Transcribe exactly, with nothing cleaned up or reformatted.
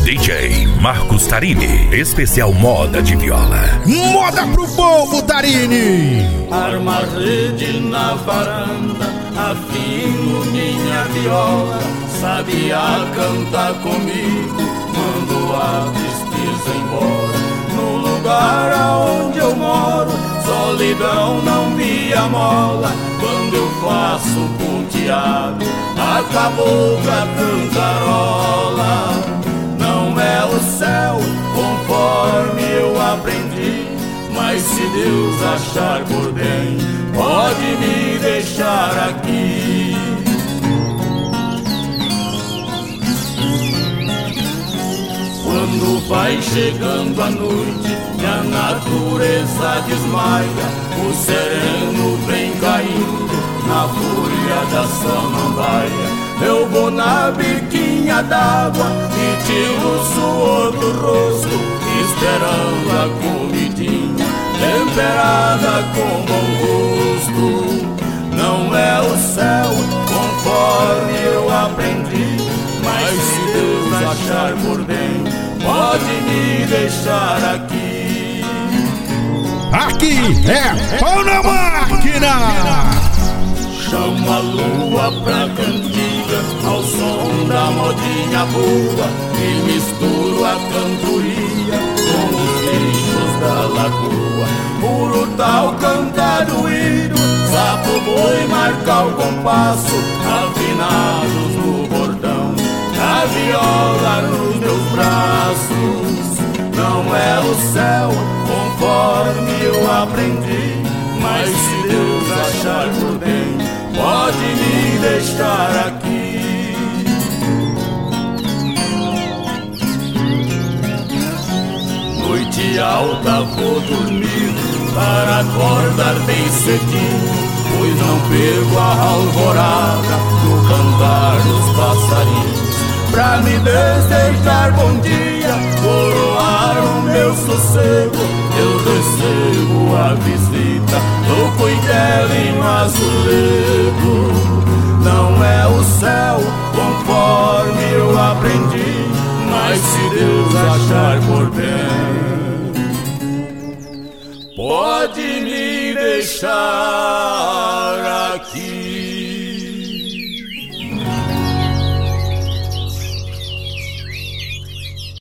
D J Marcos Tarini, especial moda de viola. Moda pro povo, Tarini! Arma rede na varanda, afino minha viola. Sabia cantar comigo, mando a tristeza embora. No lugar aonde eu moro, solidão não me amola. Quando eu faço um ponteado, acabou a cantarola. Não é o céu conforme eu aprendi, mas se Deus achar por bem, pode me deixar aqui. Quando vai chegando a noite e a natureza desmaia, o sereno vem caindo na fúria da samambaia. Eu vou na biquinha d'água e tiro o suor do rosto, esperando a comidinha temperada com bom gosto. Não é o céu conforme eu aprendi, mas se Deus achar por bem, pode me deixar aqui. Aqui é pão na máquina! Chama a lua pra cantiga ao som da modinha boa e misturo a cantoria com os bichos da lagoa. Por tal cantar do hino, sapo boi marca o compasso, afinados no bordão, a viola nos meus braços. Não é o céu conforme eu aprendi, mas se Deus achar por bem, pode me deixar aqui. Noite alta vou dormir para acordar bem cedinho, pois não perco a alvorada no cantar dos passarinhos. Pra me desejar bom dia, coroar o meu sossego, eu recebo a visita do cuidado azulego. Não é o céu conforme eu aprendi, mas se Deus achar por bem, pode me deixar aqui.